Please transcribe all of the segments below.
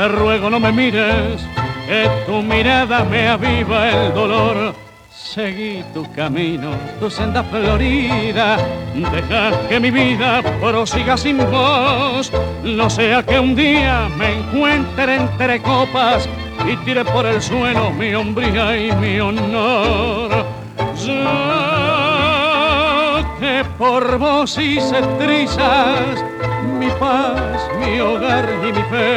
te ruego no me mires, que tu mirada me aviva el dolor. Seguí tu camino, tu senda florida, deja que mi vida prosiga sin vos. No sea que un día me encuentre entre copas y tire por el suelo mi hombría y mi honor. Yo que por vos hice trizas mi paz, mi hogar y mi fe,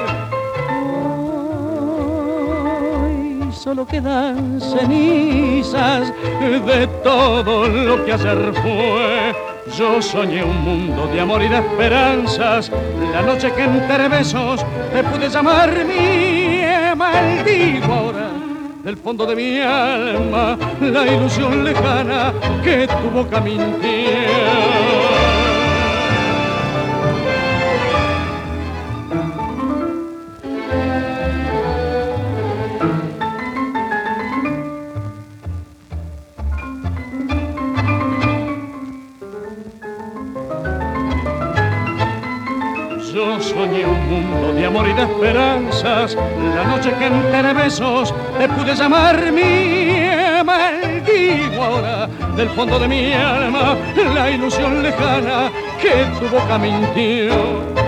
solo quedan cenizas de todo lo que ayer fue. Yo soñé un mundo de amor y de esperanzas, la noche que entre besos te pude llamar mía. Maldigo ahora del fondo de mi alma la ilusión lejana que tu boca mintió. Yo soñé un mundo de amor y de esperanzas, la noche que entre besos te pude llamar mía. Maldigo ahora del fondo de mi alma la ilusión lejana que tu boca mintió.